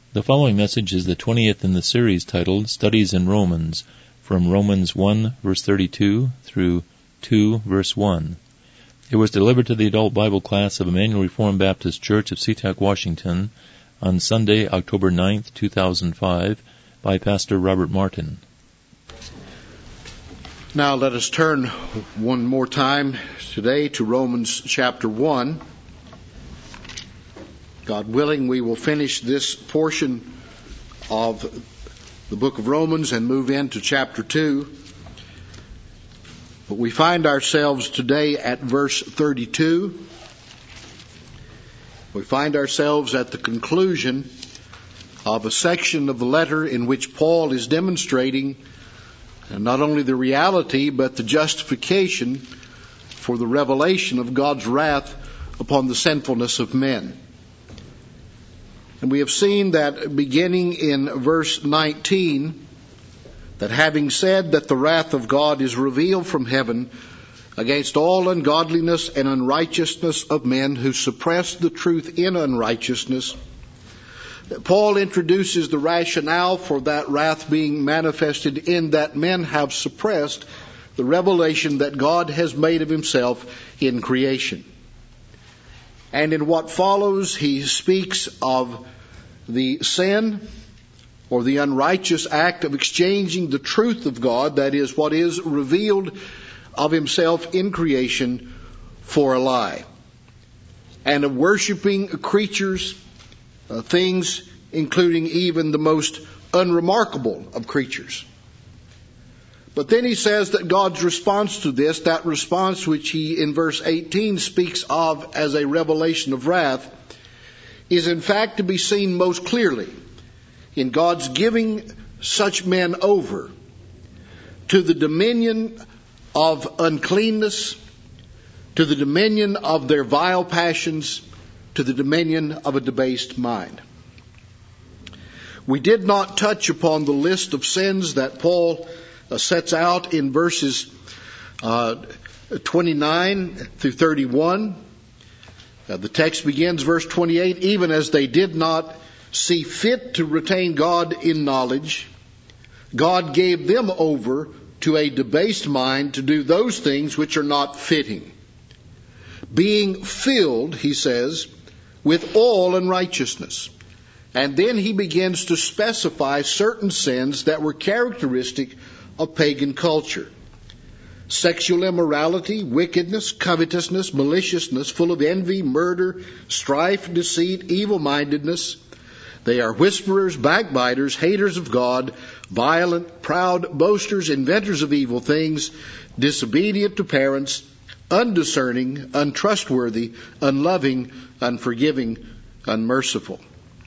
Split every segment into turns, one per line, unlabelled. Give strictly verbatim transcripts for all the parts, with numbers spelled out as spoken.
The following message is the twentieth in the series titled Studies in Romans, from Romans one verse thirty-two through two verse one. It was delivered to the adult Bible class of Emmanuel Reformed Baptist Church of SeaTac, Washington, on Sunday, October ninth, two thousand five, by Pastor Robert Martin.
Now let us turn one more time today to Romans chapter one. God willing, we will finish this portion of the book of Romans and move into chapter two. But we find ourselves today at verse thirty-two. We find ourselves at the conclusion of a section of the letter in which Paul is demonstrating not only the reality but the justification for the revelation of God's wrath upon the sinfulness of men. And we have seen that beginning in verse nineteen, that having said that the wrath of God is revealed from heaven against all ungodliness and unrighteousness of men who suppress the truth in unrighteousness, Paul introduces the rationale for that wrath being manifested in that men have suppressed the revelation that God has made of himself in creation. And in what follows, he speaks of the sin or the unrighteous act of exchanging the truth of God, that is, what is revealed of himself in creation, for a lie, and of worshiping creatures, uh, things including even the most unremarkable of creatures. But then he says that God's response to this, that response which he in verse eighteen speaks of as a revelation of wrath, is in fact to be seen most clearly in God's giving such men over to the dominion of uncleanness, to the dominion of their vile passions, to the dominion of a debased mind. We did not touch upon the list of sins that Paul uh, sets out in verses uh, twenty-nine through thirty-one. Uh, the text begins, verse twenty-eight, even as they did not see fit to retain God in knowledge, God gave them over to a debased mind to do those things which are not fitting, being filled, he says, with all unrighteousness. And then he begins to specify certain sins that were characteristic of pagan culture. Sexual immorality, wickedness, covetousness, maliciousness, full of envy, murder, strife, deceit, evil-mindedness. They are whisperers, backbiters, haters of God, violent, proud, boasters, inventors of evil things, disobedient to parents, undiscerning, untrustworthy, unloving, unforgiving, unmerciful.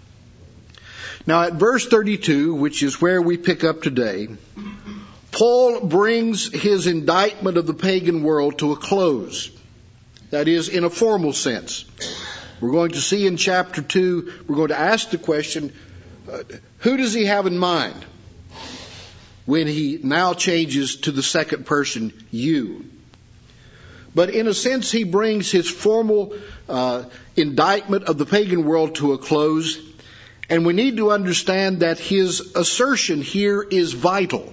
Now at verse thirty-two, which is where we pick up today, Paul brings his indictment of the pagan world to a close. That is, in a formal sense. We're going to see in chapter two, we're going to ask the question, uh, who does he have in mind when he now changes to the second person, you? But in a sense, he brings his formal uh, indictment of the pagan world to a close. And we need to understand that his assertion here is vital,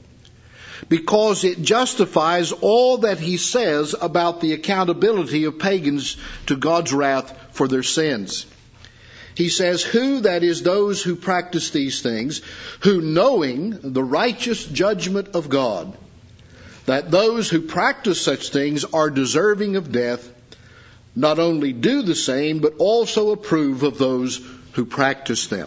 because it justifies all that he says about the accountability of pagans to God's wrath for their sins. He says, who, that is those who practice these things, who knowing the righteous judgment of God, that those who practice such things are deserving of death, not only do the same, but also approve of those who practice them.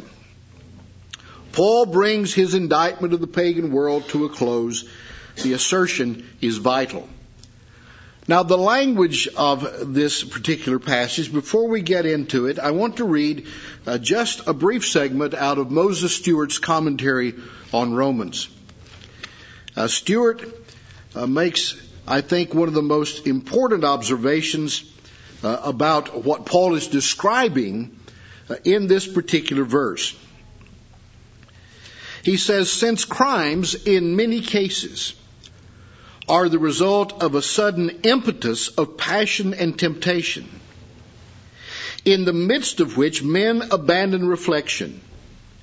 Paul brings his indictment of the pagan world to a close. The assertion is vital. Now, the language of this particular passage, before we get into it, I want to read uh, just a brief segment out of Moses Stewart's commentary on Romans. Uh, Stewart uh, makes, I think, one of the most important observations uh, about what Paul is describing uh, in this particular verse. He says, since crimes in many cases are the result of a sudden impetus of passion and temptation, in the midst of which men abandon reflection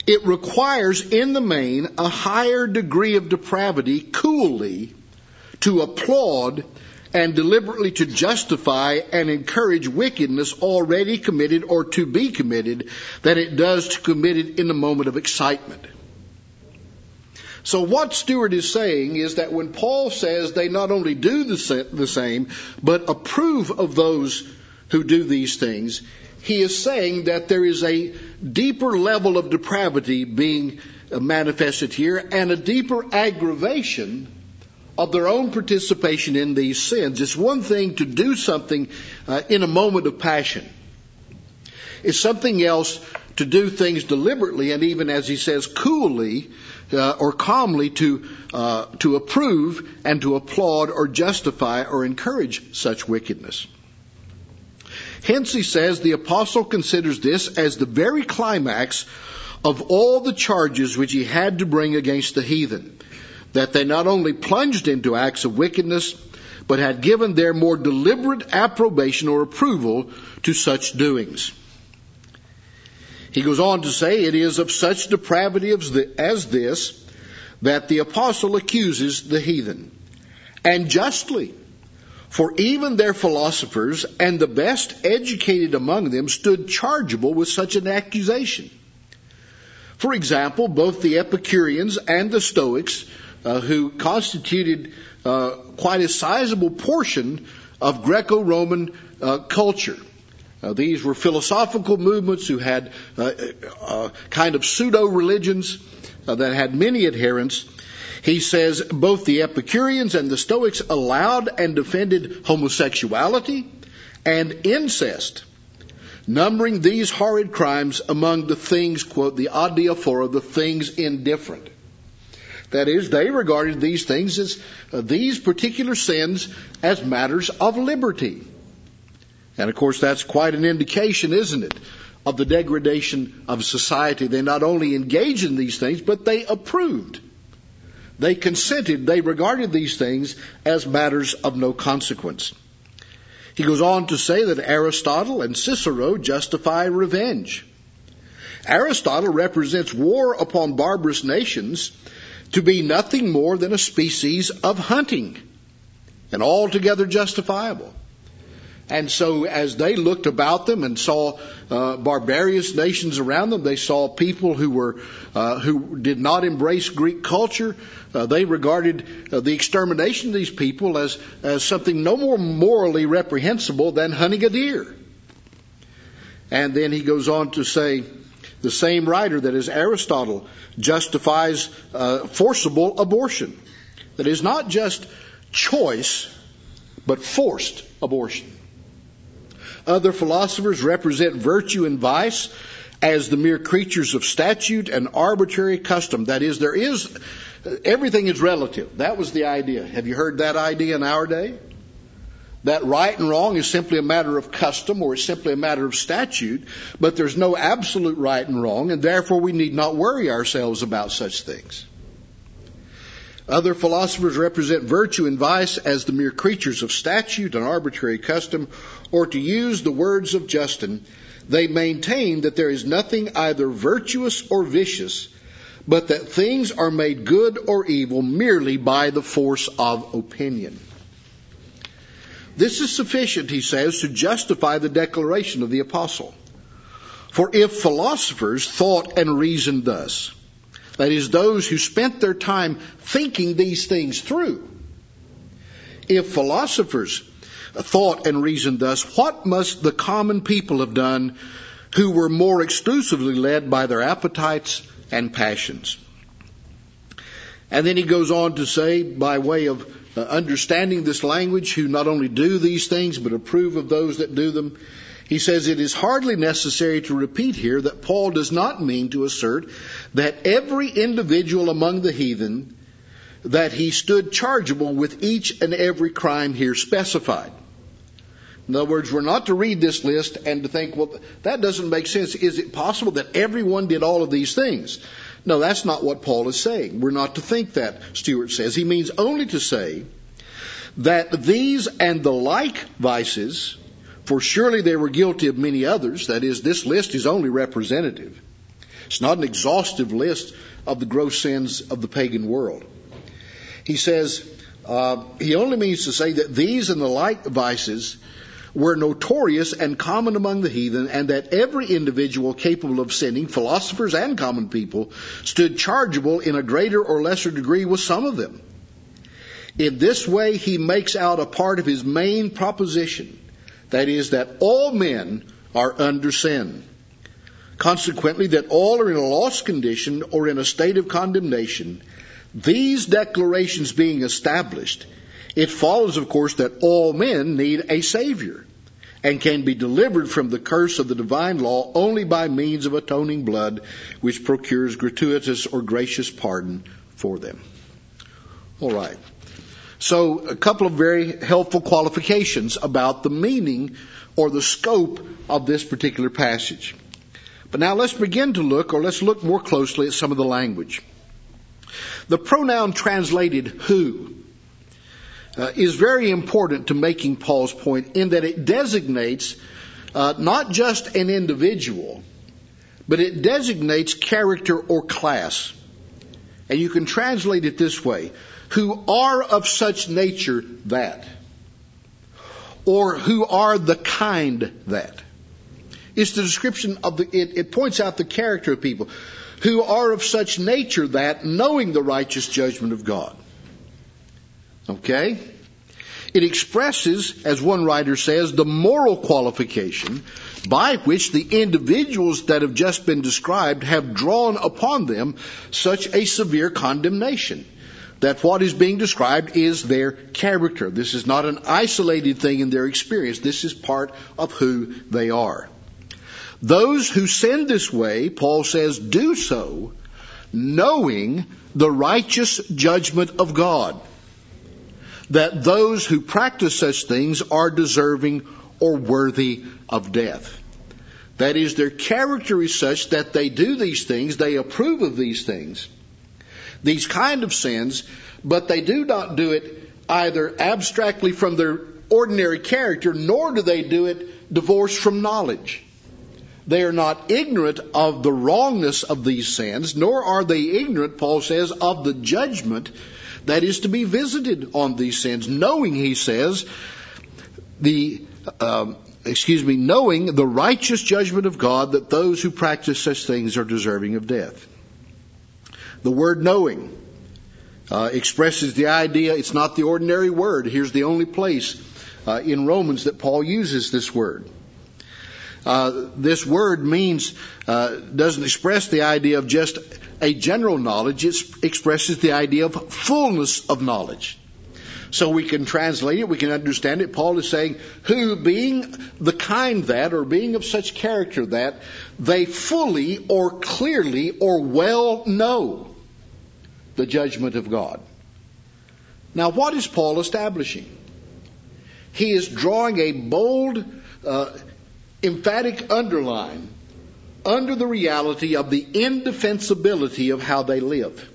It requires, in the main, a higher degree of depravity coolly to applaud and deliberately to justify and encourage wickedness already committed or to be committed than it does to commit it in a moment of excitement. So what Stewart is saying is that when Paul says they not only do the same, but approve of those who do these things, he is saying that there is a deeper level of depravity being manifested here and a deeper aggravation of their own participation in these sins. It's one thing to do something uh, in a moment of passion. It's something else to do things deliberately and even, as he says, coolly uh, or calmly to uh, to approve and to applaud or justify or encourage such wickedness. Hence, he says, the apostle considers this as the very climax of all the charges which he had to bring against the heathen, that they not only plunged into acts of wickedness, but had given their more deliberate approbation or approval to such doings. He goes on to say, it is of such depravity as this that the apostle accuses the heathen, and justly. For even their philosophers and the best educated among them stood chargeable with such an accusation. For example, both the Epicureans and the Stoics, uh, who constituted uh, quite a sizable portion of Greco-Roman uh, culture. Uh, these were philosophical movements who had uh, uh, kind of pseudo-religions uh, that had many adherents. He says both the Epicureans and the Stoics allowed and defended homosexuality and incest, numbering these horrid crimes among the things, quote, the adiaphora, the things indifferent. That is, they regarded these things as, uh, these particular sins as matters of liberty. And of course that's quite an indication, isn't it, of the degradation of society. They not only engaged in these things, but they approved. They consented, they regarded these things as matters of no consequence. He goes on to say that Aristotle and Cicero justify revenge. Aristotle represents war upon barbarous nations to be nothing more than a species of hunting, and altogether justifiable. And so as they looked about them and saw uh, barbarous nations around them, they saw people who were uh, who did not embrace Greek culture. Uh, they regarded uh, the extermination of these people as, as something no more morally reprehensible than hunting a deer. And then he goes on to say, the same writer, that is Aristotle, justifies uh, forcible abortion. That is not just choice, but forced abortion. Other philosophers represent virtue and vice as the mere creatures of statute and arbitrary custom. That is, there is, everything is relative. That was the idea. Have you heard that idea in our day? That right and wrong is simply a matter of custom or is simply a matter of statute, but there's no absolute right and wrong, and therefore we need not worry ourselves about such things. Other philosophers represent virtue and vice as the mere creatures of statute and arbitrary custom, or to use the words of Justin, they maintain that there is nothing either virtuous or vicious, but that things are made good or evil merely by the force of opinion. This is sufficient, he says, to justify the declaration of the apostle. For if philosophers thought and reasoned thus, that is, those who spent their time thinking these things through, if philosophers thought and reasoned thus, what must the common people have done who were more exclusively led by their appetites and passions? And then he goes on to say, by way of uh, understanding this language, who not only do these things but approve of those that do them, he says it is hardly necessary to repeat here that Paul does not mean to assert that every individual among the heathen, that he stood chargeable with each and every crime here specified. In other words, we're not to read this list and to think, well, that doesn't make sense. Is it possible that everyone did all of these things? No, that's not what Paul is saying. We're not to think that, Stewart says. He means only to say that these and the like vices, for surely they were guilty of many others, that is, this list is only representative, It's not an exhaustive list of the gross sins of the pagan world. He says, uh, he only means to say that these and the like vices were notorious and common among the heathen, and that every individual capable of sinning, philosophers and common people, stood chargeable in a greater or lesser degree with some of them. In this way, he makes out a part of his main proposition, that is, that all men are under sin. Consequently, that all are in a lost condition or in a state of condemnation. These declarations being established, it follows, of course, that all men need a Savior and can be delivered from the curse of the divine law only by means of atoning blood, which procures gratuitous or gracious pardon for them. All right. So a couple of very helpful qualifications about the meaning or the scope of this particular passage. But now let's begin to look, or let's look more closely at some of the language. The pronoun translated who uh, is very important to making Paul's point, in that it designates uh, not just an individual, but it designates character or class. And you can translate it this way: who are of such nature that, or who are the kind that. It's the description of the, it, it points out the character of people who are of such nature that, knowing the righteous judgment of God. Okay? It expresses, as one writer says, the moral qualification by which the individuals that have just been described have drawn upon them such a severe condemnation, that what is being described is their character. This is not an isolated thing in their experience. This is part of who they are. Those who sin this way, Paul says, do so knowing the righteous judgment of God, that those who practice such things are deserving or worthy of death. That is, their character is such that they do these things, they approve of these things, these kind of sins, but they do not do it either abstractly from their ordinary character, nor do they do it divorced from knowledge. They are not ignorant of the wrongness of these sins, nor are they ignorant, Paul says, of the judgment that is to be visited on these sins, knowing, he says, the, um, excuse me, knowing the righteous judgment of God, that those who practice such things are deserving of death. The word knowing uh, expresses the idea, it's not the ordinary word. Here's the only place uh, in Romans that Paul uses this word. Uh, this word means, uh, doesn't express the idea of just a general knowledge. It expresses the idea of fullness of knowledge. So we can translate it, we can understand it. Paul is saying, who being the kind that, or being of such character that, they fully or clearly or well know the judgment of God. Now, what is Paul establishing? He is drawing a bold, uh, emphatic underline under the reality of the indefensibility of how they live.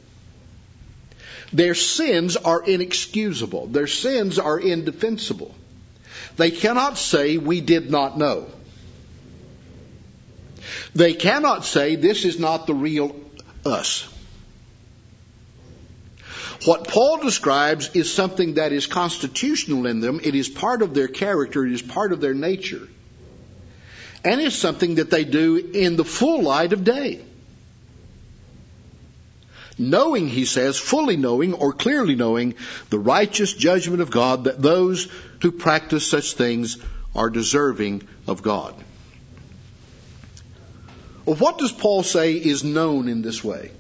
Their sins are inexcusable. Their sins are indefensible. They cannot say, we did not know. They cannot say, this is not the real us. What Paul describes is something that is constitutional in them. It is part of their character. It is part of their nature. And it's something that they do in the full light of day. Knowing, he says, fully knowing or clearly knowing the righteous judgment of God, that those who practice such things are deserving of God. Well, what does Paul say is known in this way?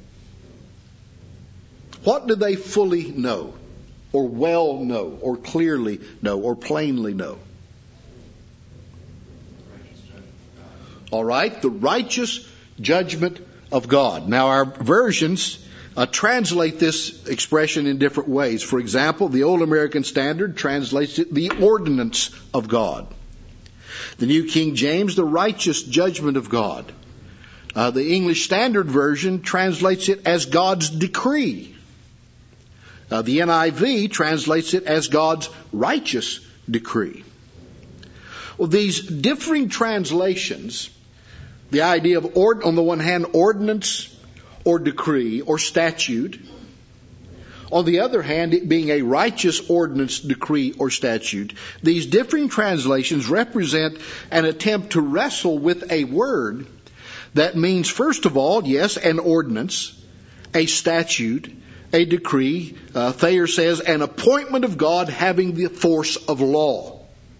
What do they fully know, or well know, or clearly know, or plainly know? All right, the righteous judgment of God. Now, our versions uh, translate this expression in different ways. For example, the Old American Standard translates it the ordinance of God. The New King James, the righteous judgment of God. Uh, the English Standard Version translates it as God's decree. Uh, the N I V translates it as God's righteous decree. Well, these differing translations The idea of, ord- on the one hand, ordinance or decree or statute. On the other hand, it being a righteous ordinance, decree, or statute. These differing translations represent an attempt to wrestle with a word that means, first of all, yes, an ordinance, a statute, a decree. Uh, Thayer says, an appointment of God having the force of law.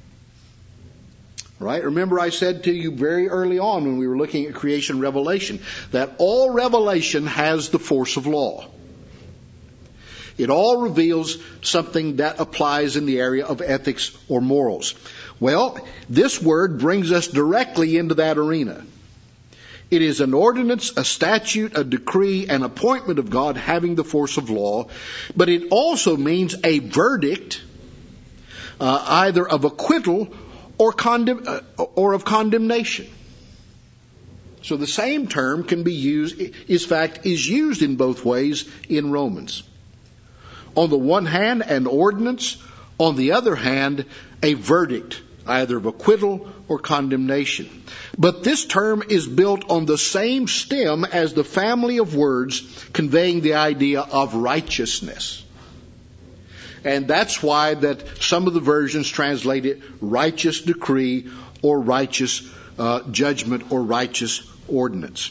Right? Remember I said to you very early on when we were looking at creation revelation that all revelation has the force of law. It all reveals something that applies in the area of ethics or morals. Well, this word brings us directly into that arena. It is an ordinance, a statute, a decree, an appointment of God having the force of law, but it also means a verdict, uh, either of acquittal or condemn, uh, or of condemnation. So the same term can be used, in fact, is used in both ways in Romans. On the one hand, an ordinance. On the other hand, a verdict, either of acquittal or condemnation. But this term is built on the same stem as the family of words conveying the idea of righteousness. And that's why that some of the versions translate it righteous decree or righteous uh, judgment or righteous ordinance.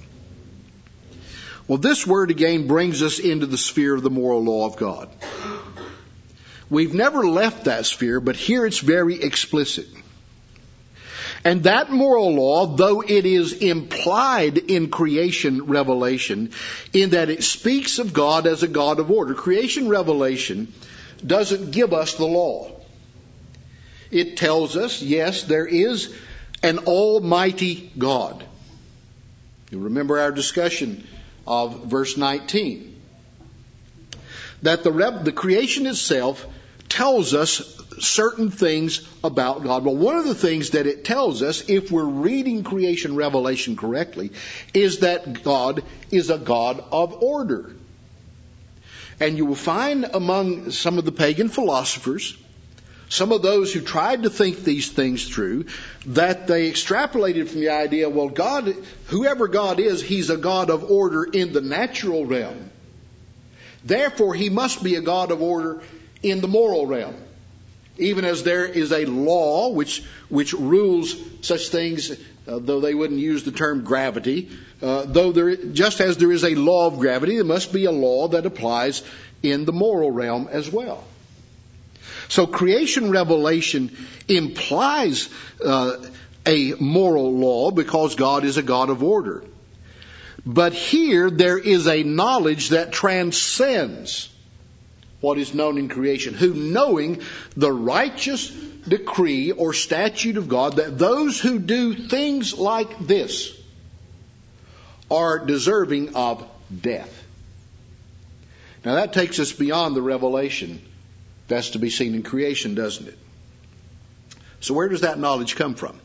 Well, this word again brings us into the sphere of the moral law of God. We've never left that sphere, but here it's very explicit. And that moral law, though it is implied in creation revelation, in that it speaks of God as a God of order. Creation revelation doesn't give us the law. It tells us, yes, there is an almighty God. You remember our discussion of verse nineteen. That the, rev- the creation itself tells us certain things about God. Well, one of the things that it tells us, if we're reading creation revelation correctly, is that God is a God of order. And you will find among some of the pagan philosophers, some of those who tried to think these things through, that they extrapolated from the idea, well, God, whoever God is, He's a God of order in the natural realm. Therefore, He must be a God of order in the moral realm. Even as there is a law which which rules such things, uh, though they wouldn't use the term gravity, uh, though there, just as there is a law of gravity, there must be a law that applies in the moral realm as well. So creation revelation implies uh, a moral law because God is a God of order. But here there is a knowledge that transcends what is known in creation, who knowing the righteous decree or statute of God, that those who do things like this are deserving of death. Now that takes us beyond the revelation that's to be seen in creation, doesn't it? So where does that knowledge come from?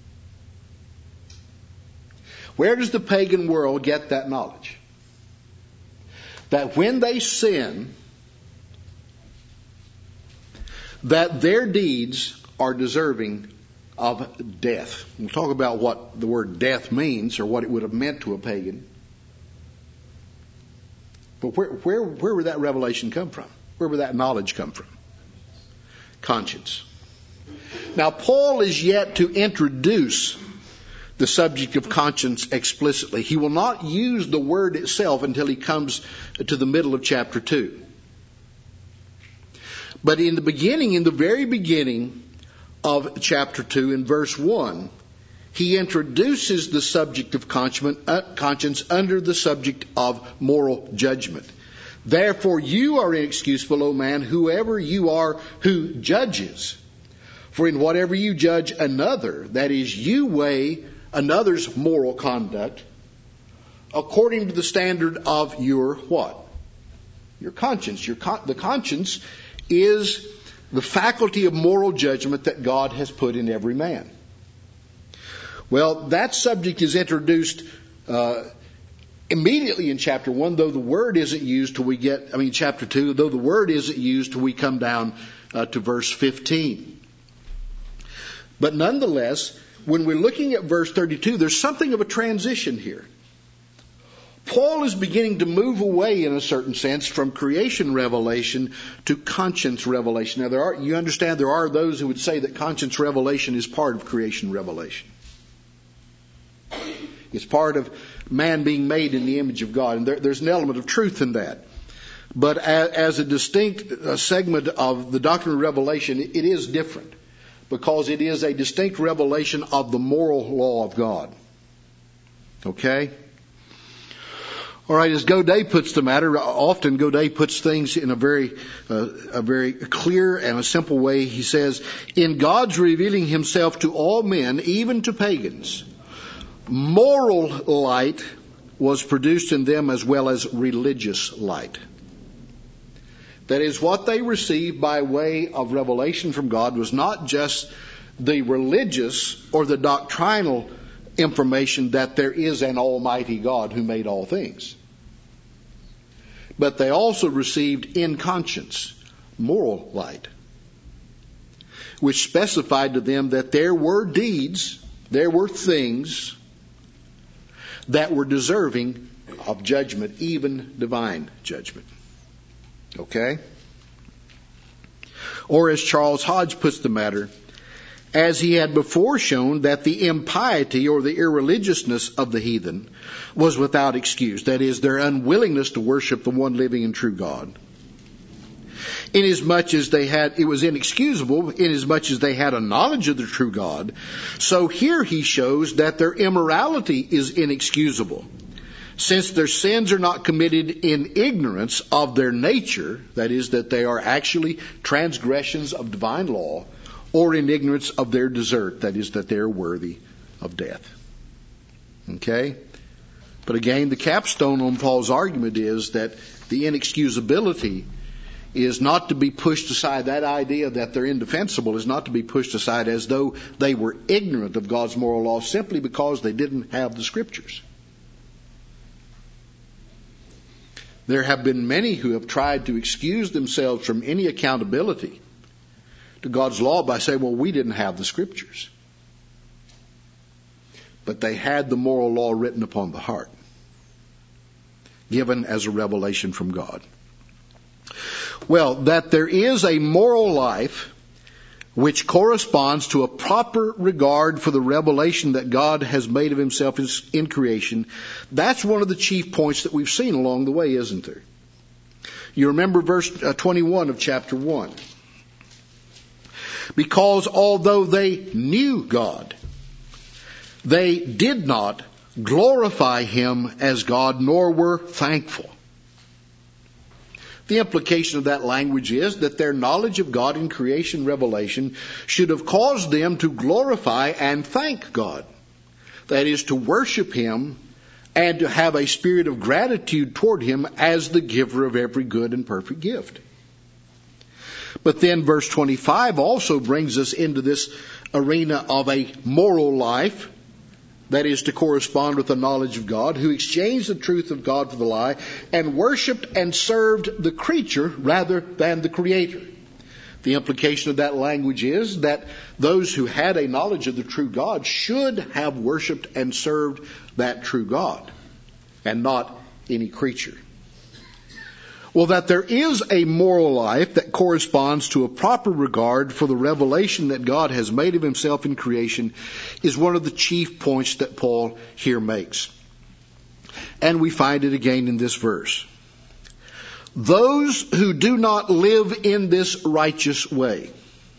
Where does the pagan world get that knowledge? That when they sin, that their deeds are deserving of death. We'll talk about what the word death means or what it would have meant to a pagan. But where, where, where would that revelation come from? Where would that knowledge come from? Conscience. Now, Paul is yet to introduce the subject of conscience explicitly. He will not use the word itself until he comes to the middle of chapter two. But in the beginning, in the very beginning of chapter two, in verse one, he introduces the subject of conscience under the subject of moral judgment. Therefore you are inexcusable, O man, whoever you are who judges. For in whatever you judge another, that is, you weigh another's moral conduct according to the standard of your what? Your conscience. Your con- the conscience is the faculty of moral judgment that God has put in every man. Well, that subject is introduced uh, immediately in chapter one, though the word isn't used till we get, I mean, chapter two, though the word isn't used till we come down uh, to verse fifteen. But nonetheless, when we're looking at verse thirty-two, there's something of a transition here. Paul is beginning to move away, in a certain sense, from creation revelation to conscience revelation. Now, there are, you understand, there are those who would say that conscience revelation is part of creation revelation. It's part of man being made in the image of God, and there, there's an element of truth in that. But as, as a distinct uh, segment of the doctrine of revelation, it, it is different, because it is a distinct revelation of the moral law of God. Okay? All right, as Godet puts the matter, often Godet puts things in a very, uh, a very clear and a simple way. He says, in God's revealing himself to all men, even to pagans, moral light was produced in them as well as religious light. That is, what they received by way of revelation from God was not just the religious or the doctrinal information that there is an almighty God who made all things. But they also received in conscience moral light, which specified to them that there were deeds, there were things that were deserving of judgment, even divine judgment. Okay? Or as Charles Hodge puts the matter, as he had before shown that the impiety or the irreligiousness of the heathen was without excuse, that is, their unwillingness to worship the one living and true God, inasmuch as they had, it was inexcusable, inasmuch as they had a knowledge of the true God. So here he shows that their immorality is inexcusable, since their sins are not committed in ignorance of their nature, that is, that they are actually transgressions of divine law, or in ignorance of their desert, that is, that they're worthy of death. Okay? But again, the capstone on Paul's argument is that the inexcusability is not to be pushed aside. That idea that they're indefensible is not to be pushed aside as though they were ignorant of God's moral law simply because they didn't have the Scriptures. There have been many who have tried to excuse themselves from any accountability to God's law by saying, well, we didn't have the Scriptures. But they had the moral law written upon the heart, given as a revelation from God. Well, that there is a moral life which corresponds to a proper regard for the revelation that God has made of himself in creation, that's one of the chief points that we've seen along the way, isn't there? You remember verse twenty-one of chapter one. Because although they knew God, they did not glorify him as God, nor were thankful. The implication of that language is that their knowledge of God in creation revelation should have caused them to glorify and thank God. That is, to worship him and to have a spirit of gratitude toward him as the giver of every good and perfect gift. But then verse twenty-five also brings us into this arena of a moral life, that is to correspond with the knowledge of God, who exchanged the truth of God for the lie and worshipped and served the creature rather than the Creator. The implication of that language is that those who had a knowledge of the true God should have worshipped and served that true God and not any creature. Well, that there is a moral life that corresponds to a proper regard for the revelation that God has made of himself in creation is one of the chief points that Paul here makes. And we find it again in this verse. Those who do not live in this righteous way,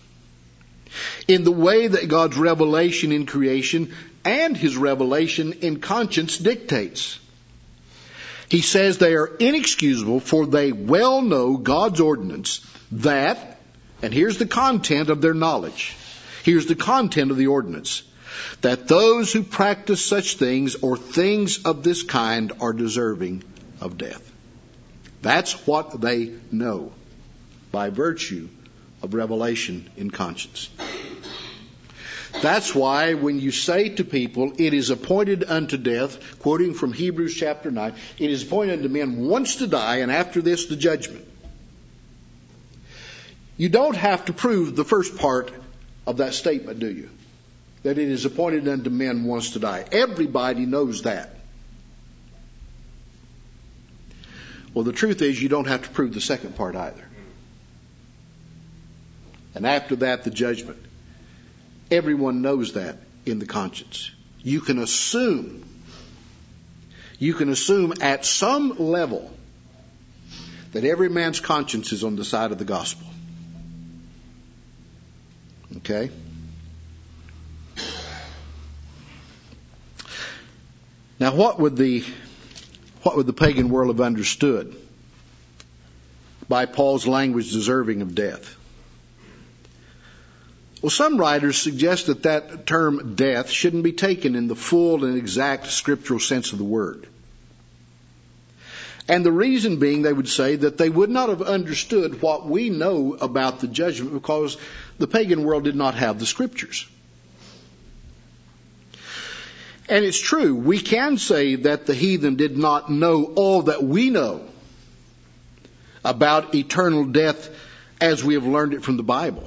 in the way that God's revelation in creation and his revelation in conscience dictates, he says they are inexcusable, for they well know God's ordinance that, and here's the content of their knowledge, here's the content of the ordinance, that those who practice such things or things of this kind are deserving of death. That's what they know by virtue of revelation in conscience. That's why when you say to people, it is appointed unto death, quoting from Hebrews chapter nine, it is appointed unto men once to die, and after this the judgment. You don't have to prove the first part of that statement, do you? that it is appointed unto men once to die. Everybody knows that. Well, the truth is you don't have to prove the second part either. And after that, the judgment. Everyone knows that in the conscience. You can assume, you can assume at some level that every man's conscience is on the side of the gospel. Okay? Now, what would the what would the pagan world have understood by Paul's language deserving of death? Well, some writers suggest that that term death shouldn't be taken in the full and exact scriptural sense of the word. And the reason being, they would say, that they would not have understood what we know about the judgment because the pagan world did not have the scriptures. And it's true, we can say that the heathen did not know all that we know about eternal death as we have learned it from the Bible.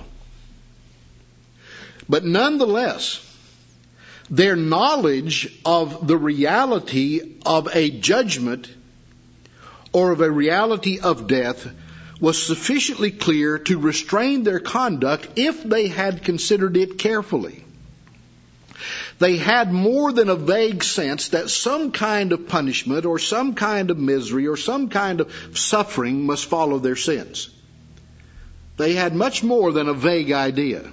But nonetheless, their knowledge of the reality of a judgment or of a reality of death was sufficiently clear to restrain their conduct if they had considered it carefully. They had more than a vague sense that some kind of punishment or some kind of misery or some kind of suffering must follow their sins. They had much more than a vague idea.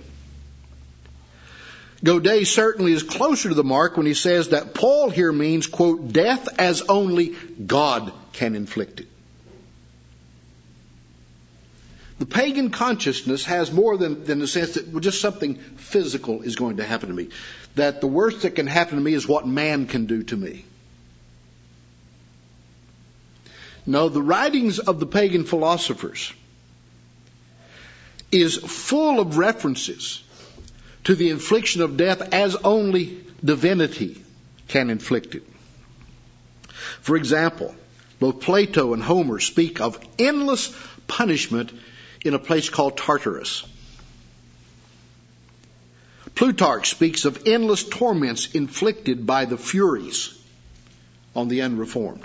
Godet certainly is closer to the mark when he says that Paul here means, quote, death as only God can inflict it. The pagan consciousness has more than, than the sense that well, just something physical is going to happen to me. That the worst that can happen to me is what man can do to me. No, the writings of the pagan philosophers is full of references to the infliction of death as only divinity can inflict it. For example, both Plato and Homer speak of endless punishment in a place called Tartarus. Plutarch speaks of endless torments inflicted by the Furies on the unreformed.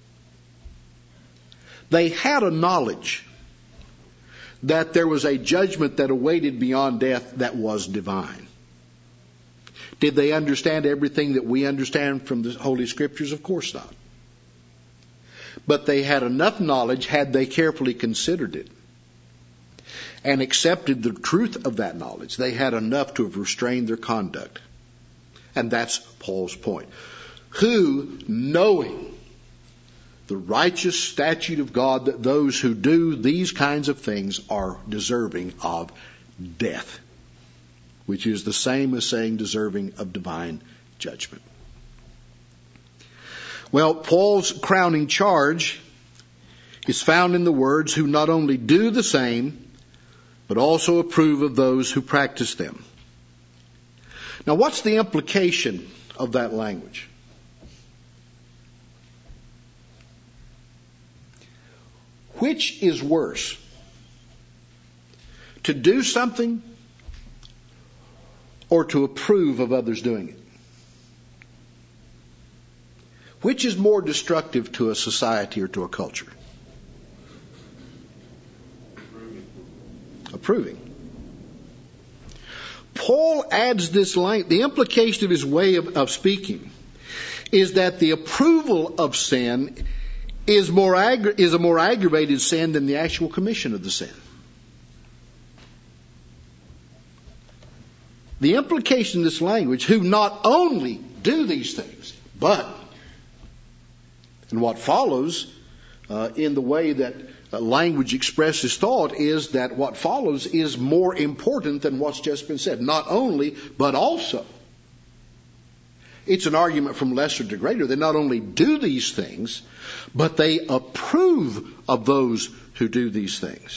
They had a knowledge that there was a judgment that awaited beyond death that was divine. Did they understand everything that we understand from the Holy Scriptures? Of course not. But they had enough knowledge, had they carefully considered it, and accepted the truth of that knowledge. They had enough to have restrained their conduct. And that's Paul's point. Who, knowing the righteous statute of God that those who do these kinds of things are deserving of death, which is the same as saying deserving of divine judgment. Well, Paul's crowning charge is found in the words, who not only do the same, but also approve of those who practice them. Now, what's the implication of that language? Which is worse? To do something or to approve of others doing it? Which is more destructive to a society or to a culture? Approving. Paul adds this line, the implication of his way of, of speaking is that the approval of sin is more aggra- is a more aggravated sin than the actual commission of the sin. The implication of this language, who not only do these things, but, and what follows uh, in the way that uh, language expresses thought is that what follows is more important than what's just been said. Not only, but also. It's an argument from lesser to greater. They not only do these things, but they approve of those who do these things.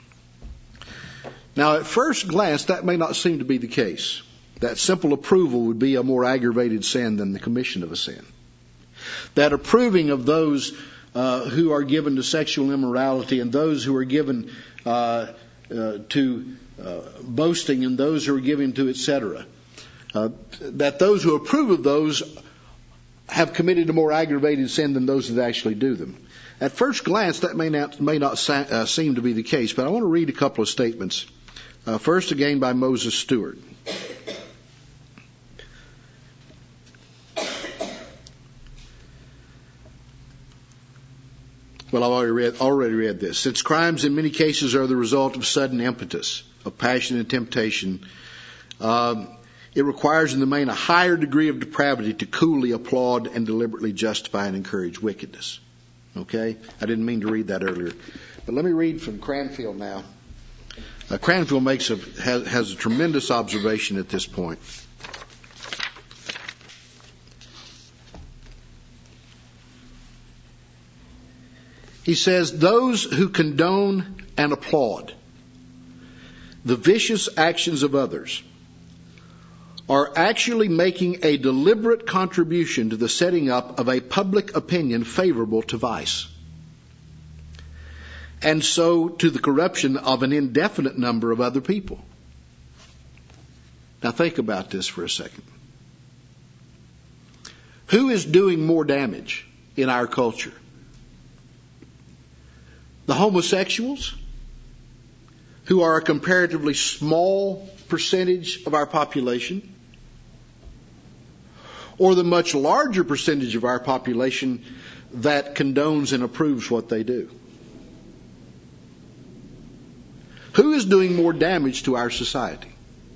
Now, at first glance, that may not seem to be the case. That simple approval would be a more aggravated sin than the commission of a sin. That approving of those uh, who are given to sexual immorality and those who are given uh, uh, to uh, boasting and those who are given to et cetera, uh, that those who approve of those have committed a more aggravated sin than those that actually do them. At first glance, that may not, may not sa- uh, seem to be the case, but I want to read a couple of statements. Uh, first, again, by Moses Stewart. Well, I've already read, already read this. Since crimes in many cases are the result of sudden impetus, of passion and temptation, um, it requires in the main a higher degree of depravity to coolly applaud and deliberately justify and encourage wickedness. Okay? I didn't mean to read that earlier. But let me read from Cranfield now. Uh, Cranfield makes a, has, has a tremendous observation at this point. He says, those who condone and applaud the vicious actions of others are actually making a deliberate contribution to the setting up of a public opinion favorable to vice, and so to the corruption of an indefinite number of other people. Now think about this for a second. Who is doing more damage in our culture? The homosexuals, who are a comparatively small percentage of our population, or the much larger percentage of our population that condones and approves what they do? Who is doing more damage to our society?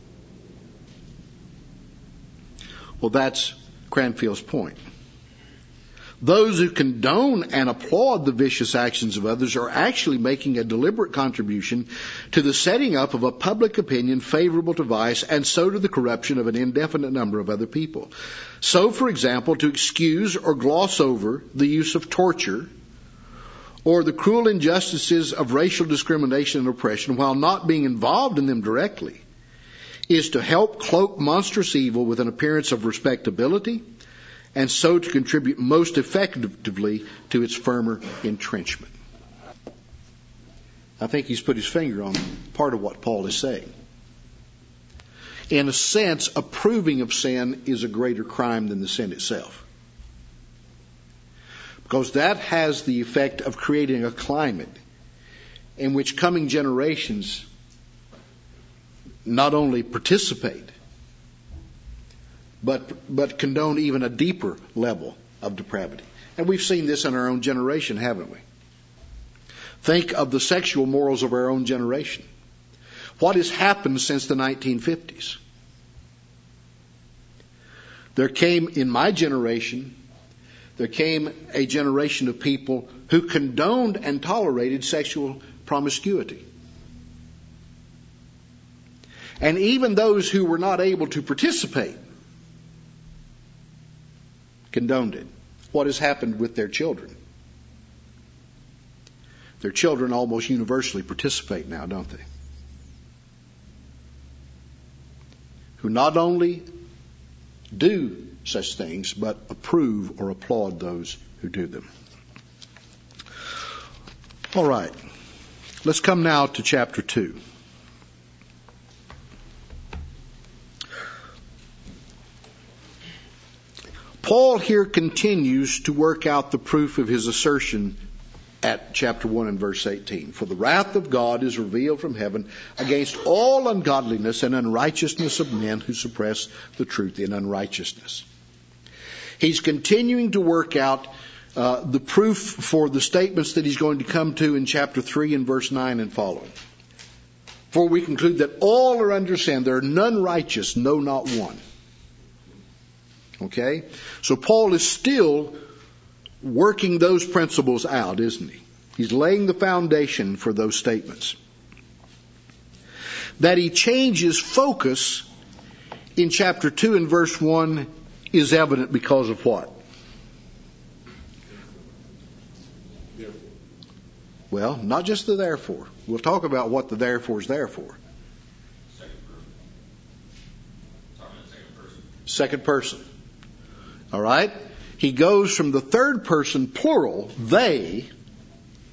Well, that's Cranfield's point. Those who condone and applaud the vicious actions of others are actually making a deliberate contribution to the setting up of a public opinion favorable to vice, and so to the corruption of an indefinite number of other people. So, for example, to excuse or gloss over the use of torture or the cruel injustices of racial discrimination and oppression while not being involved in them directly is to help cloak monstrous evil with an appearance of respectability, and so to contribute most effectively to its firmer entrenchment. I think he's put his finger on part of what Paul is saying. In a sense, approving of sin is a greater crime than the sin itself, because that has the effect of creating a climate in which coming generations not only participate, but but condone even a deeper level of depravity. And we've seen this in our own generation, haven't we? Think of the sexual morals of our own generation. What has happened since the nineteen fifties? There came, in my generation, there came a generation of people who condoned and tolerated sexual promiscuity. And even those who were not able to participate condoned it. What has happened with their children? Their children almost universally participate now, don't they? Who not only do such things, but approve or applaud those who do them. All right. Let's come now to chapter two. Paul here continues to work out the proof of his assertion at chapter one and verse eighteen. For the wrath of God is revealed from heaven against all ungodliness and unrighteousness of men who suppress the truth in unrighteousness. He's continuing to work out uh, the proof for the statements that he's going to come to in chapter three and verse nine and following. For we conclude that all are under sin. There are none righteous, no, not one. Okay? So Paul is still working those principles out, isn't he? He's laying the foundation for those statements. That he changes focus in chapter two and verse one is evident because of what? Well, not just the therefore. We'll talk about what the therefore is there for. Second person. All right? He goes from the third person plural, they,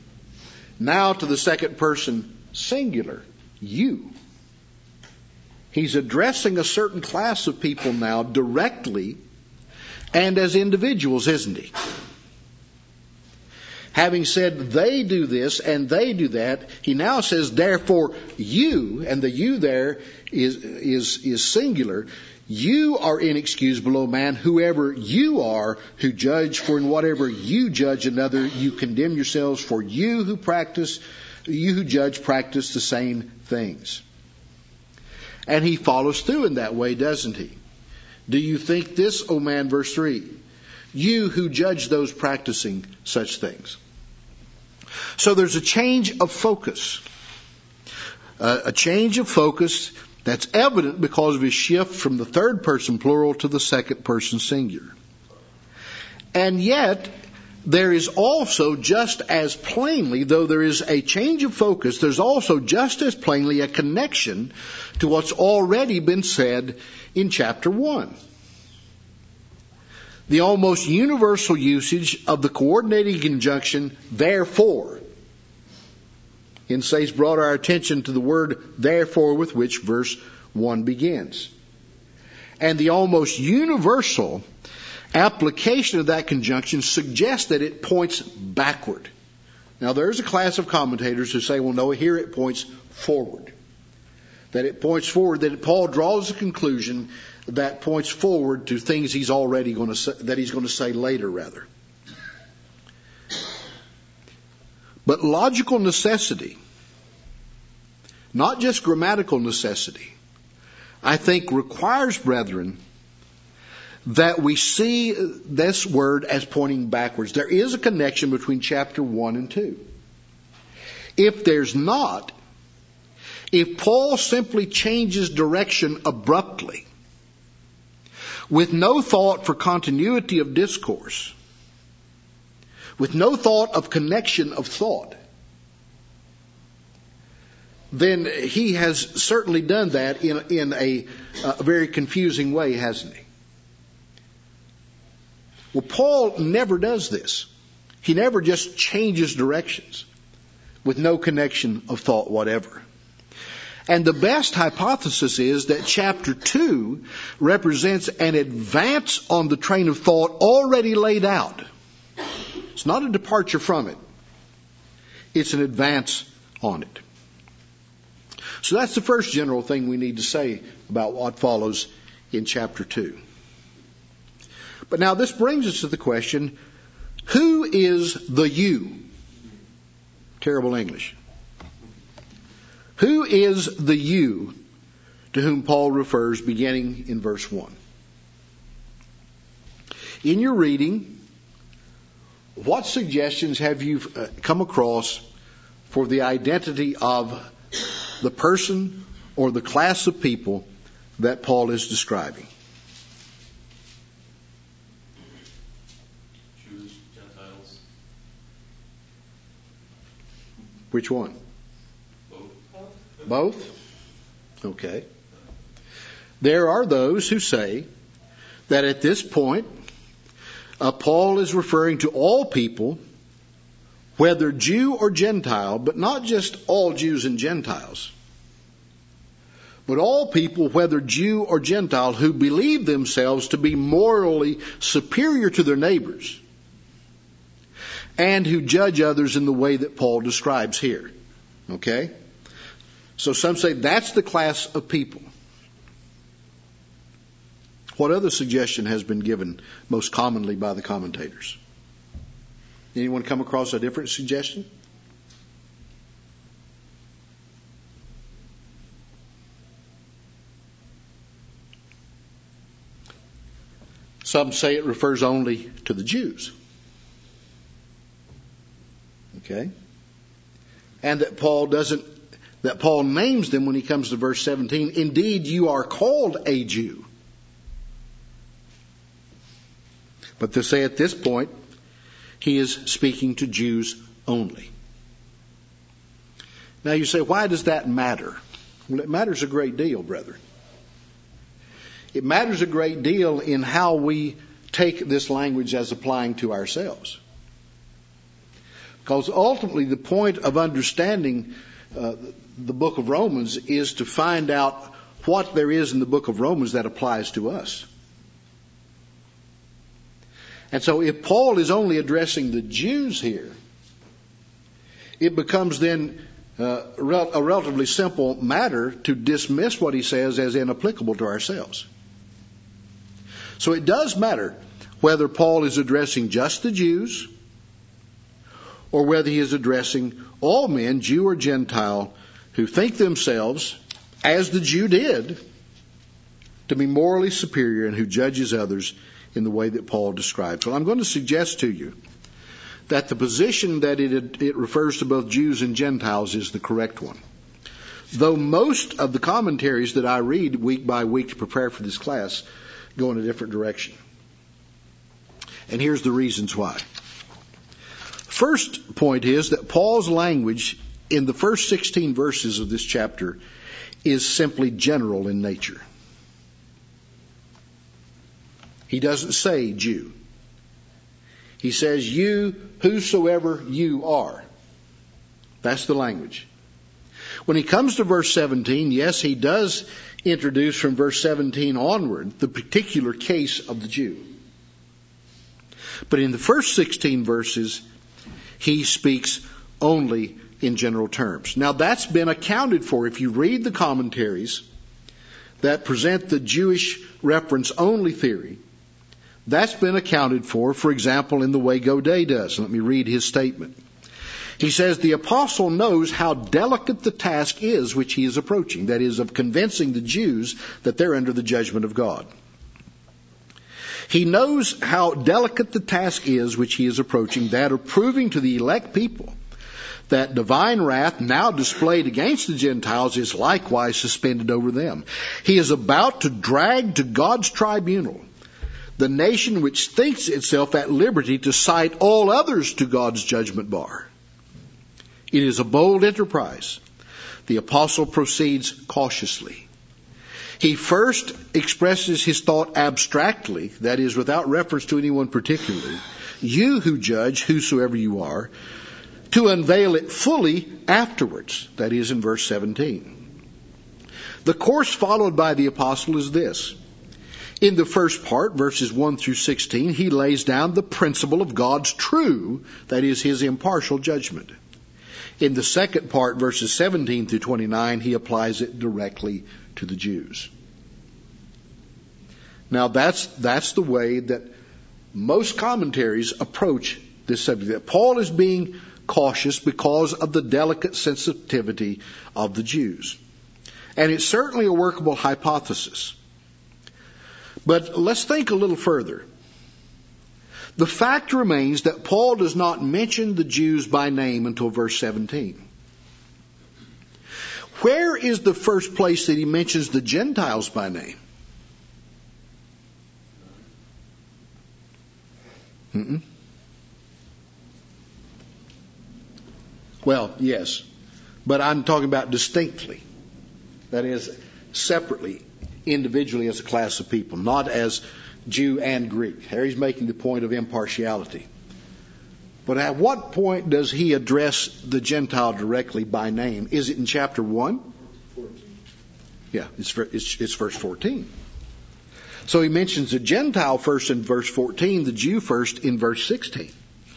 now to the second person singular, you. He's addressing a certain class of people now directly and as individuals, isn't he? Having said they do this and they do that, he now says, therefore you, and the you there is, is, is singular, you are inexcusable, O man, whoever you are who judge, for in whatever you judge another, you condemn yourselves, for you who practice, you who judge practice the same things. And he follows through in that way, doesn't he? Do you think this, O man, verse three, you who judge those practicing such things? So there's a change of focus. Uh, a change of focus that's evident because of his shift from the third person plural to the second person singular. And yet, there is also just as plainly, though there is a change of focus, there's also just as plainly a connection to what's already been said in chapter one. The almost universal usage of the coordinating conjunction, therefore. And Say's brought our attention to the word therefore with which verse one begins. And the almost universal application of that conjunction suggests that it points backward. Now there's a class of commentators who say, well no, here it points forward. That it points forward, that Paul draws a conclusion that points forward to things he's already going to say, that he's going to say later rather. But logical necessity, not just grammatical necessity, I think requires, brethren, that we see this word as pointing backwards. There is a connection between chapter one and two. If there's not, if Paul simply changes direction abruptly, with no thought for continuity of discourse, with no thought of connection of thought, then he has certainly done that in, in a, a very confusing way, hasn't he? Well, Paul never does this. He never just changes directions with no connection of thought whatever. And the best hypothesis is that chapter two represents an advance on the train of thought already laid out. It's not a departure from it. It's an advance on it. So that's the first general thing we need to say about what follows in chapter two. But now this brings us to the question, who is the you? Terrible English. Who is the you to whom Paul refers beginning in verse one? In your reading, what suggestions have you come across for the identity of the person or the class of people that Paul is describing?
Jews, Gentiles.
Which one? Both? Okay. There are those who say that at this point, uh, Paul is referring to all people, whether Jew or Gentile, but not just all Jews and Gentiles, but all people, whether Jew or Gentile, who believe themselves to be morally superior to their neighbors and who judge others in the way that Paul describes here. Okay? So some say that's the class of people. What other suggestion has been given most commonly by the commentators? Anyone come across a different suggestion? Some say it refers only to the Jews. Okay? And that Paul doesn't that Paul names them when he comes to verse seventeen. Indeed, you are called a Jew. But to say at this point, he is speaking to Jews only. Now you say, why does that matter? Well, it matters a great deal, brethren. It matters a great deal in how we take this language as applying to ourselves. Because ultimately the point of understanding uh, the book of Romans is to find out what there is in the book of Romans that applies to us. And so if Paul is only addressing the Jews here, it becomes then uh, a relatively simple matter to dismiss what he says as inapplicable to ourselves. So it does matter whether Paul is addressing just the Jews or whether he is addressing all men, Jew or Gentile, who think themselves, as the Jew did, to be morally superior and who judges others in the way that Paul describes. Well, I'm going to suggest to you that the position that it, it refers to both Jews and Gentiles is the correct one. Though most of the commentaries that I read week by week to prepare for this class go in a different direction. And here's the reasons why. First point is that Paul's language in the first sixteen verses of this chapter is simply general in nature. He doesn't say Jew. He says, you, whosoever you are. That's the language. When he comes to verse seventeen, yes, he does introduce from verse seventeen onward the particular case of the Jew. But in the first sixteen verses, he speaks only in general terms. Now that's been accounted for. If you read the commentaries that present the Jewish reference only theory, that's been accounted for, for example, in the way Godet does. Let me read his statement. He says, the apostle knows how delicate the task is which he is approaching, that is, of convincing the Jews that they're under the judgment of God. He knows how delicate the task is which he is approaching, that of proving to the elect people that divine wrath now displayed against the Gentiles is likewise suspended over them. He is about to drag to God's tribunal the nation which thinks itself at liberty to cite all others to God's judgment bar. It is a bold enterprise. The apostle proceeds cautiously. He first expresses his thought abstractly, that is, without reference to anyone particularly. You who judge, whosoever you are, to unveil it fully afterwards, that is, in verse seventeen. The course followed by the apostle is this. In the first part, verses one through sixteen, he lays down the principle of God's true, that is, his impartial judgment. In the second part, verses seventeen through twenty-nine, he applies it directly to the Jews. Now that's, that's the way that most commentaries approach this subject. That Paul is being cautious because of the delicate sensitivity of the Jews. And it's certainly a workable hypothesis. But let's think a little further. The fact remains that Paul does not mention the Jews by name until verse seventeen. Where is the first place that he mentions the Gentiles by name? Mm-mm. Well, yes, but I'm talking about distinctly. That is, separately, individually as a class of people, not as Jew and Greek. There he's making the point of impartiality. But at what point does he address the Gentile directly by name? Is it in chapter one? Yeah, it's, it's, it's verse fourteen. So he mentions the Gentile first in verse fourteen, the Jew first in verse sixteen.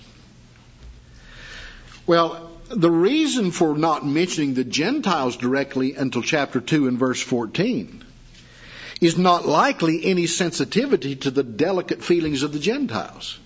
Well, the reason for not mentioning the Gentiles directly until chapter two and verse fourteen is not likely any sensitivity to the delicate feelings of the Gentiles.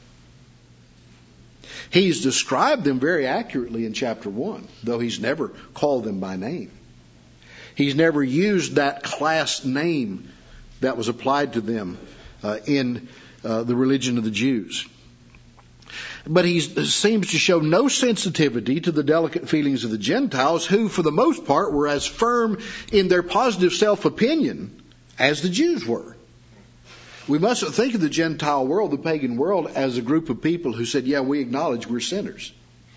He's described them very accurately in chapter one, though he's never called them by name. He's never used that class name that was applied to them uh, in uh, the religion of the Jews. But he seems to show no sensitivity to the delicate feelings of the Gentiles, who for the most part were as firm in their positive self-opinion as the Jews were. We mustn't think of the Gentile world, the pagan world, as a group of people who said, yeah, we acknowledge we're sinners.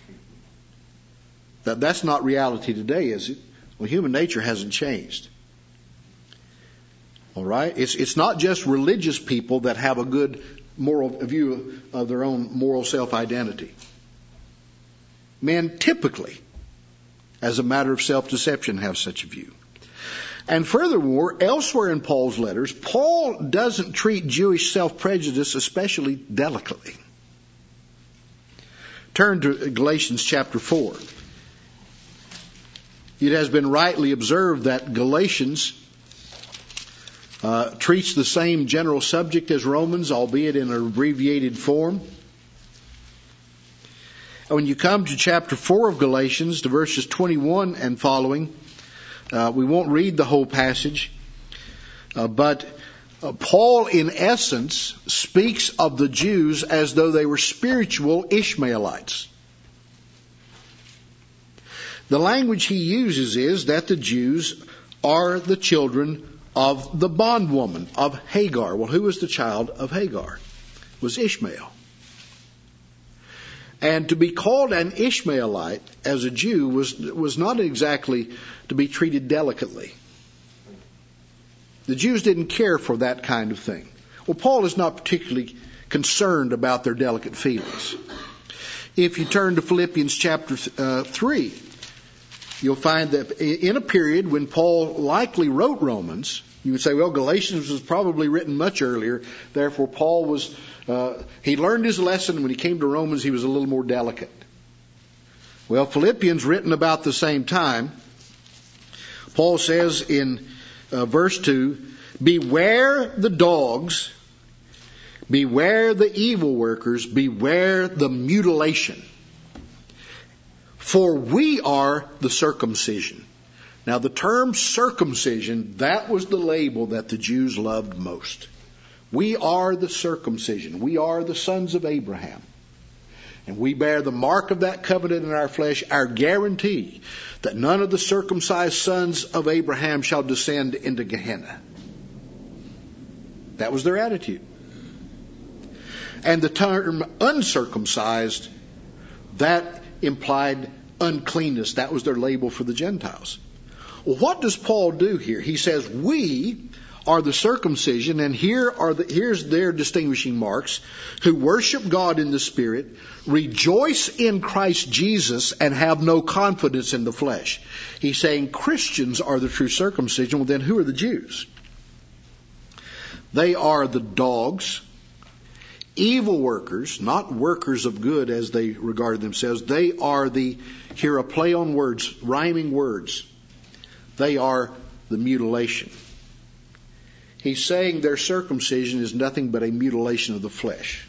That, that's not reality today, is it? Well, human nature hasn't changed. All right? It's, it's not just religious people that have a good moral view of their own moral self-identity. Men typically, as a matter of self-deception, have such a view. And furthermore, elsewhere in Paul's letters, Paul doesn't treat Jewish self-prejudice especially delicately. Turn to Galatians chapter four. It has been rightly observed that Galatians uh, treats the same general subject as Romans, albeit in an abbreviated form. And when you come to chapter four of Galatians, to verses twenty-one and following, uh, we won't read the whole passage, uh, but uh, Paul, in essence, speaks of the Jews as though they were spiritual Ishmaelites. The language he uses is that the Jews are the children of the bondwoman, of Hagar. Well, who was the child of Hagar? It was Ishmael. And to be called an Ishmaelite as a Jew was, was not exactly to be treated delicately. The Jews didn't care for that kind of thing. Well, Paul is not particularly concerned about their delicate feelings. If you turn to Philippians chapter uh, three, you'll find that in a period when Paul likely wrote Romans, you would say, well, Galatians was probably written much earlier, therefore Paul was, uh, he learned his lesson. When he came to Romans, he was a little more delicate. Well, Philippians, written about the same time, Paul says in uh, verse two, beware the dogs, beware the evil workers, beware the mutilation. For we are the circumcision. Now the term circumcision, that was the label that the Jews loved most. We are the circumcision. We are the sons of Abraham. And we bear the mark of that covenant in our flesh, our guarantee that none of the circumcised sons of Abraham shall descend into Gehenna. That was their attitude. And the term uncircumcised, that implied uncleanness. That was their label for the Gentiles. Well, what does Paul do here? He says, we are the circumcision, and here are the, here's their distinguishing marks, who worship God in the Spirit, rejoice in Christ Jesus, and have no confidence in the flesh. He's saying Christians are the true circumcision. Well, then who are the Jews? They are the dogs, evil workers, not workers of good as they regard themselves. They are the, here a play on words, rhyming words. They are the mutilation. He's saying their circumcision is nothing but a mutilation of the flesh.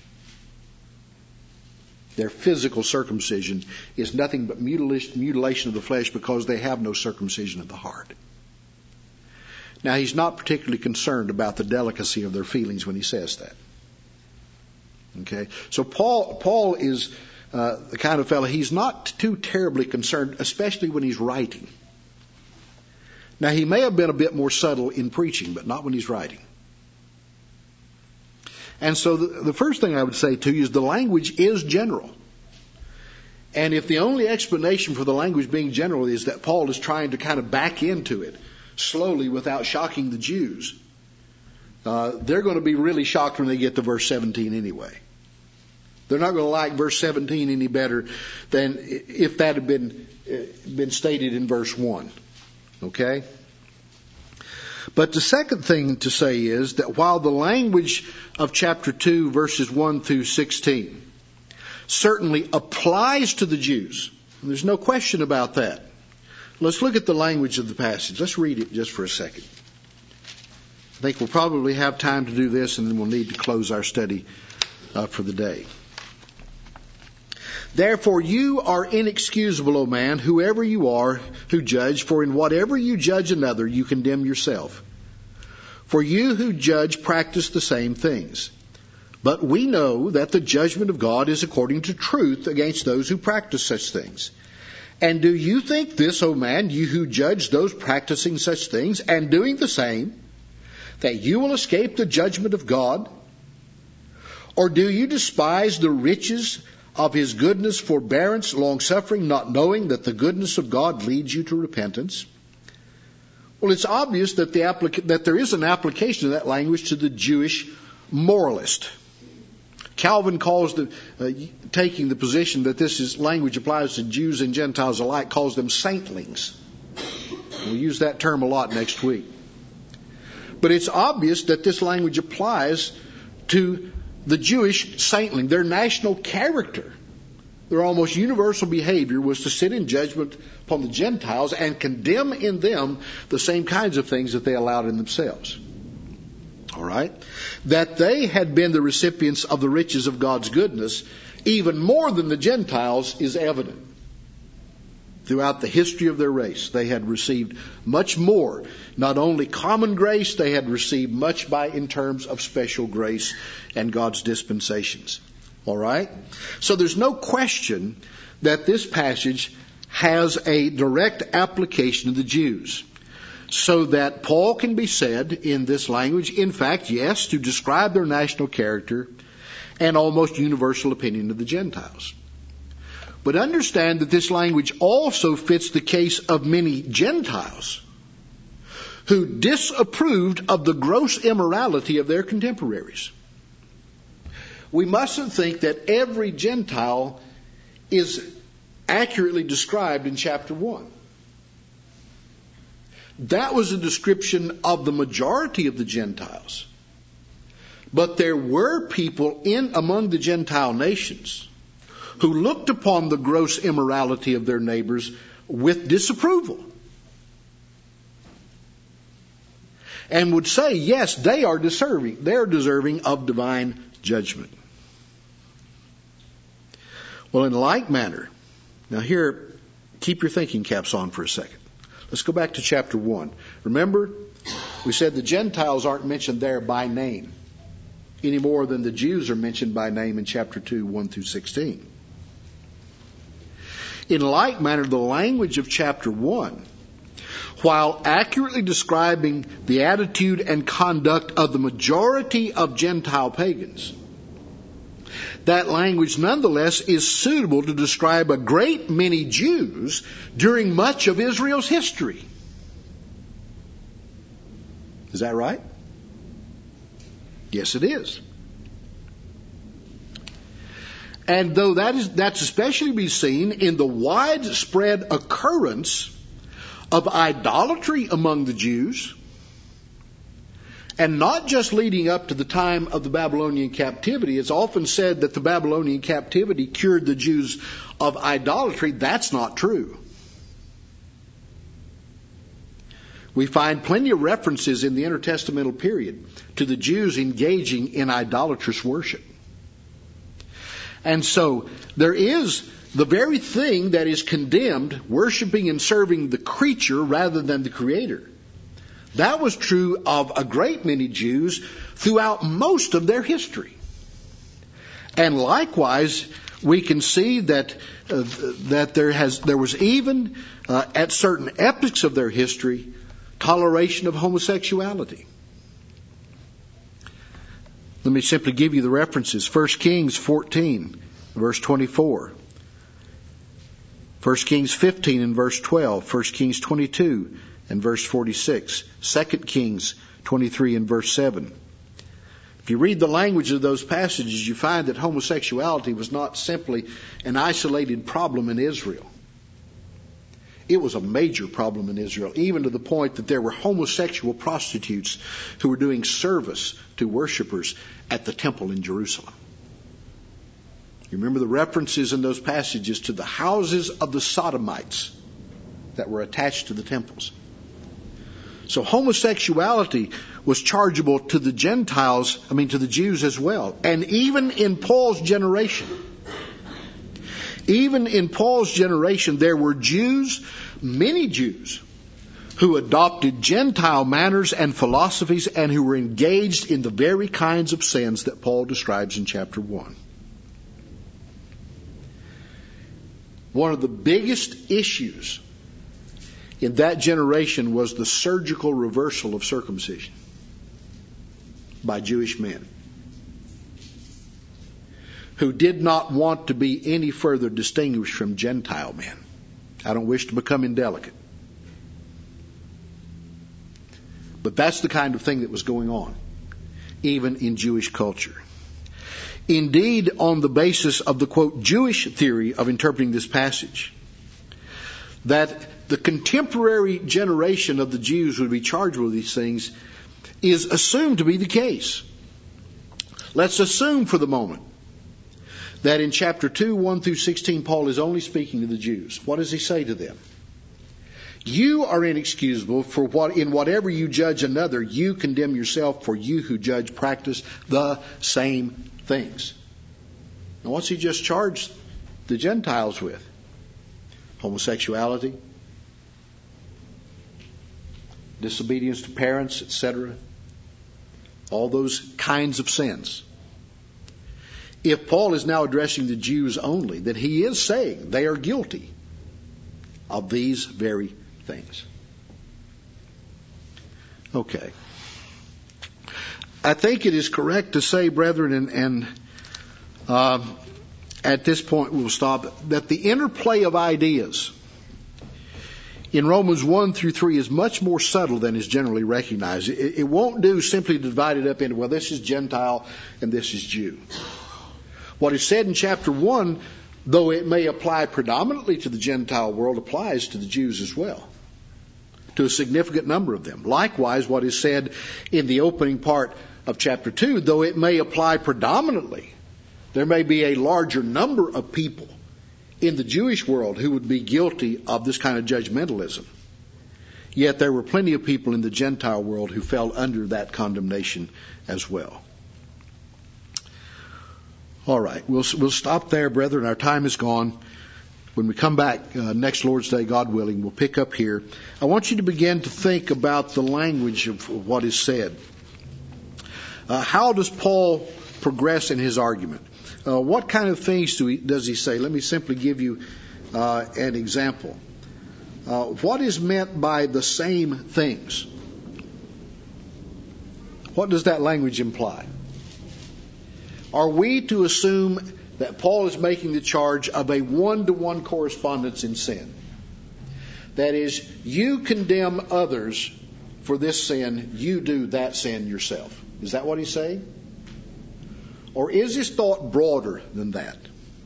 Their physical circumcision is nothing but mutilation of the flesh because they have no circumcision of the heart. Now, he's not particularly concerned about the delicacy of their feelings when he says that. Okay, so Paul Paul is uh, the kind of fellow, he's not too terribly concerned, especially when he's writing. Now, he may have been a bit more subtle in preaching, but not when he's writing. And so the, the first thing I would say to you is the language is general. And if the only explanation for the language being general is that Paul is trying to kind of back into it slowly without shocking the Jews, uh, they're going to be really shocked when they get to verse seventeen anyway. They're not going to like verse seventeen any better than if that had been, uh, been stated in verse one. Okay? But the second thing to say is that while the language of chapter two, verses one through sixteen, certainly applies to the Jews, and there's no question about that. Let's look at the language of the passage. Let's read it just for a second. I think we'll probably have time to do this, and then we'll need to close our study uh, for the day. Therefore you are inexcusable, O man, whoever you are who judge, for in whatever you judge another, you condemn yourself. For you who judge practice the same things. But we know that the judgment of God is according to truth against those who practice such things. And do you think this, O man, you who judge those practicing such things and doing the same, that you will escape the judgment of God? Or do you despise the riches of his goodness, forbearance, long-suffering, not knowing that the goodness of God leads you to repentance? Well, it's obvious that the applica- that there is an application of that language to the Jewish moralist. Calvin calls the, uh, taking the position that this is, language applies to Jews and Gentiles alike, calls them saintlings. We'll use that term a lot next week. But it's obvious that this language applies to the Jewish saintling, their national character. Their almost universal behavior was to sit in judgment upon the Gentiles and condemn in them the same kinds of things that they allowed in themselves. All right? That they had been the recipients of the riches of God's goodness, even more than the Gentiles, is evident. Throughout the history of their race, they had received much more. Not only common grace, they had received much by in terms of special grace and God's dispensations. All right? So there's no question that this passage has a direct application to the Jews. So that Paul can be said in this language, in fact, yes, to describe their national character and almost universal opinion of the Gentiles. But understand that this language also fits the case of many Gentiles who disapproved of the gross immorality of their contemporaries. We mustn't think that every Gentile is accurately described in chapter one. That was a description of the majority of the Gentiles. But there were people in among the Gentile nations who looked upon the gross immorality of their neighbors with disapproval. And would say, yes, they are deserving, they are deserving of divine judgment. Well, in like manner, now here, keep your thinking caps on for a second. Let's go back to chapter one. Remember, we said the Gentiles aren't mentioned there by name any more than the Jews are mentioned by name in chapter two, one through sixteen. In like manner, the language of chapter one, while accurately describing the attitude and conduct of the majority of Gentile pagans, that language nonetheless is suitable to describe a great many Jews during much of Israel's history. Is that right? Yes, it is. And though that is, that's especially to be seen in the widespread occurrence of idolatry among the Jews, and not just leading up to the time of the Babylonian captivity. It's often said that the Babylonian captivity cured the Jews of idolatry. That's not true. We find plenty of references in the intertestamental period to the Jews engaging in idolatrous worship. And so there is the very thing that is condemned, worshiping and serving the creature rather than the Creator. That was true of a great many Jews throughout most of their history. And likewise, we can see that uh, that there has there was even uh, at certain epochs of their history toleration of homosexuality. Let me simply give you the references. First Kings fourteen, verse twenty-four. First Kings fifteen and verse twelve. First Kings twenty-two and verse forty-six. Second Kings twenty-three and verse seven. If you read the language of those passages, you find that homosexuality was not simply an isolated problem in Israel. It was a major problem in Israel, even to the point that there were homosexual prostitutes who were doing service to worshipers at the temple in Jerusalem. You remember the references in those passages to the houses of the Sodomites that were attached to the temples. So homosexuality was chargeable to the Gentiles, I mean to the Jews as well. And even in Paul's generation, even in Paul's generation, there were Jews, many Jews, who adopted Gentile manners and philosophies and who were engaged in the very kinds of sins that Paul describes in chapter one. One of the biggest issues in that generation was the surgical reversal of circumcision by Jewish men who did not want to be any further distinguished from Gentile men. I don't wish to become indelicate. But that's the kind of thing that was going on, even in Jewish culture. Indeed, on the basis of the, quote, Jewish theory of interpreting this passage, that the contemporary generation of the Jews would be charged with these things is assumed to be the case. Let's assume for the moment that in chapter two, one through sixteen, Paul is only speaking to the Jews. What does he say to them? You are inexcusable for what, in whatever you judge another, you condemn yourself, for you who judge practice the same things. Now, what's he just charged the Gentiles with? Homosexuality, disobedience to parents, et cetera. All those kinds of sins. If Paul is now addressing the Jews only, then he is saying they are guilty of these very things. Okay. I think it is correct to say, brethren, and, and uh, at this point we'll stop, that the interplay of ideas in Romans one through three is much more subtle than is generally recognized. It, it won't do simply to divide it up into, well, this is Gentile and this is Jew. What is said in chapter one, though it may apply predominantly to the Gentile world, applies to the Jews as well, to a significant number of them. Likewise, what is said in the opening part of chapter two, though it may apply predominantly, there may be a larger number of people in the Jewish world who would be guilty of this kind of judgmentalism. Yet there were plenty of people in the Gentile world who fell under that condemnation as well. All right, we'll we'll stop there, brethren. Our time is gone. When we come back uh, next Lord's Day, God willing, we'll pick up here. I want you to begin to think about the language of what is said. Uh, how does Paul progress in his argument? Uh, what kind of things do he, does he say? Let me simply give you uh, an example. Uh, what is meant by the same things? What does that language imply? Are we to assume that Paul is making the charge of a one-to-one correspondence in sin? That is, you condemn others for this sin, you do that sin yourself. Is that what he's saying? Or is his thought broader than that?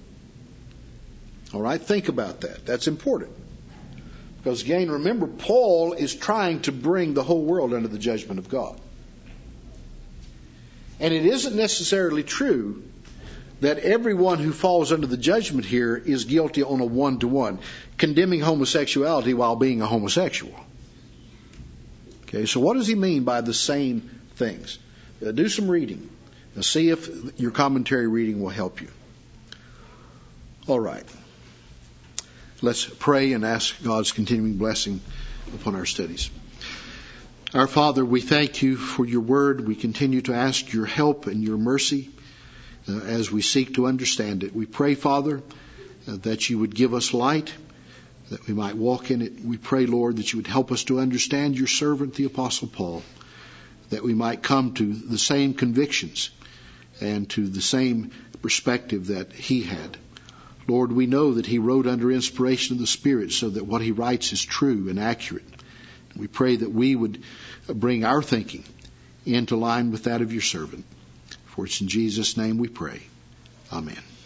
All right, think about that. That's important. Because again, remember, Paul is trying to bring the whole world under the judgment of God. And it isn't necessarily true that everyone who falls under the judgment here is guilty on a one-to-one, condemning homosexuality while being a homosexual. Okay, so what does he mean by the same things? Uh, do some reading. Now see if your commentary reading will help you. All right. Let's pray and ask God's continuing blessing upon our studies. Our Father, we thank you for your word. We continue to ask your help and your mercy uh, as we seek to understand it. We pray, Father, uh, that you would give us light, that we might walk in it. We pray, Lord, that you would help us to understand your servant, the Apostle Paul, that we might come to the same convictions and to the same perspective that he had. Lord, we know that he wrote under inspiration of the Spirit so that what he writes is true and accurate. We pray that we would bring our thinking into line with that of your servant. For it's in Jesus' name we pray. Amen.